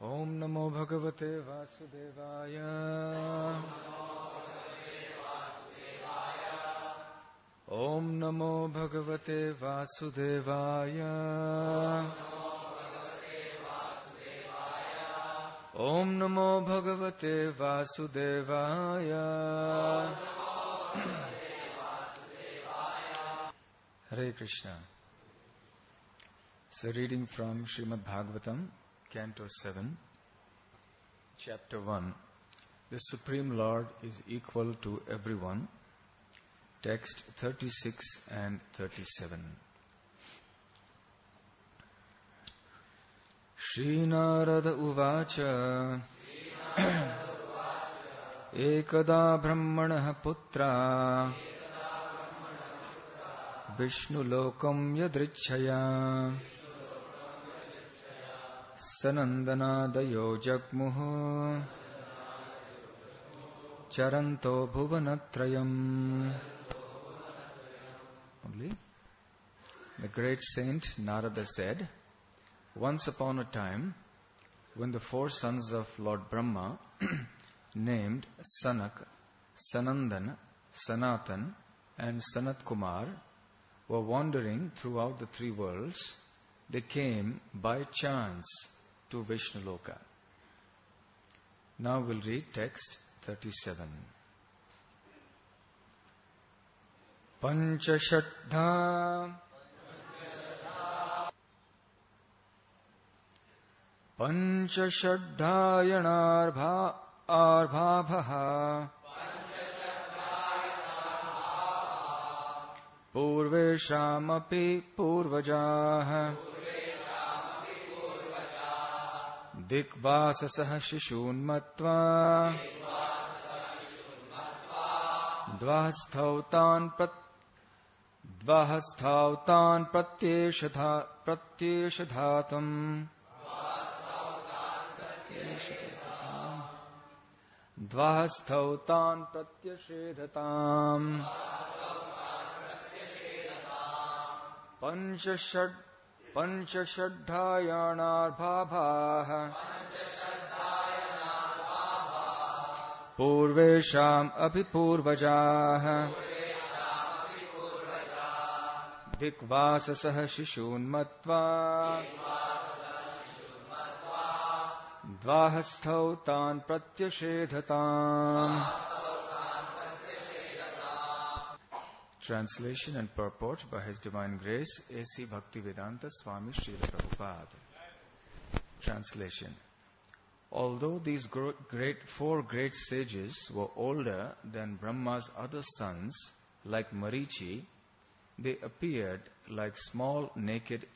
Om Namo Bhagavate Vasudevaya. Om Namo Bhagavate Vasudevaya. Om Namo Bhagavate Vasudevaya. Hare Krishna. So reading from Srimad Bhagavatam, Canto 7, Chapter 1. The Supreme Lord is equal to everyone. Text 36 and 37. Shri Narada Uvacha Ekada Brahmanah Putra Vishnu Lokam Yadrichaya Sanandanadayo Jagmuhu Charanto Bhuvanatrayam. Only the great saint Narada said, once upon a time, when the four sons of Lord Brahma, named Sanak, Sanandan, Sanatan, and Sanat Kumar, were wandering throughout the three worlds, they came by chance to Vishnaloka. Now we'll read text 37. Panchashaddha Panchashaddhayanarbha Arbhabhaha Purveshamapi Purvajaha Dikvasasah Shishunmatva Dvahasthautan Pratyeshadhatam Dvahasthautan Pratyeshadhatam Panchashaddhayanarbhabhaha Purvesham Apipurvajaha Dikvasasah Shishunmatva Dvahasthautan Pratyeshadhatam. Translation and purport by His Divine Grace A.C. Bhaktivedanta Swami Srila Prabhupada. Translation. Although these four great sages were older than Brahma's other sons, like Marichi, they appeared like small naked